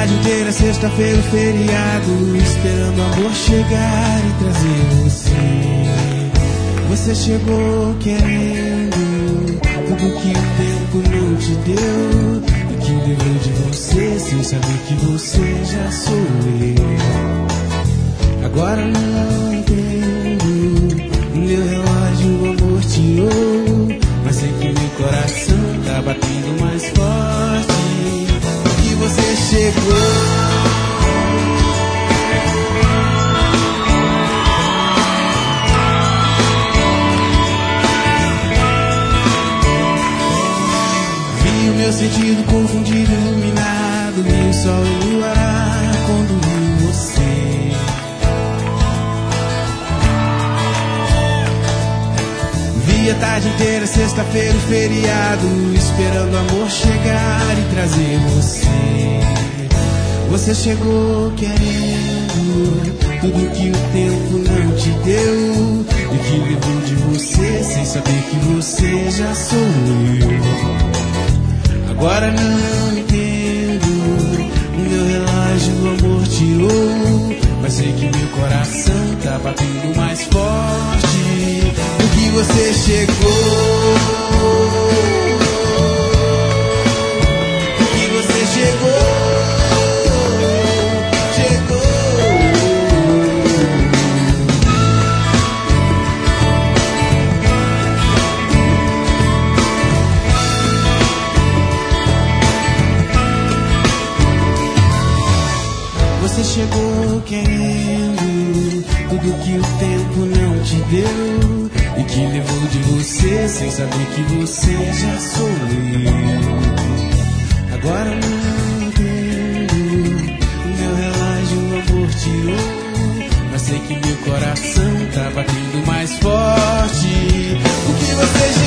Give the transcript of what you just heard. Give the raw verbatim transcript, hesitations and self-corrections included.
tarde inteira, sexta-feira, feriado, esperando o amor chegar e trazer você. Você chegou querendo tudo que o tempo não te deu, e que levou de você sem saber que você já sou eu. Agora não entendo, meu relógio o amor tirou, mas sei que meu coração tá batendo mais forte. E você chegou. Meu sentido confundido, iluminado, vi o sol e o ar quando vi você. Vi a tarde inteira, sexta-feira, feriado, esperando o amor chegar e trazer você. Você chegou querendo tudo que o tempo não te deu, e que levou de você sem saber que você já sou eu. Agora não entendo, o meu relógio o amor tirou, mas sei que meu coração tá batendo mais forte, porque você chegou, porque você chegou, chegou. Você chegou querendo tudo que o tempo não te deu, e que levou de você sem saber que você já sou eu. Agora não entendo, o meu relógio o amor tirou, mas sei que meu coração tá batendo mais forte, porque você já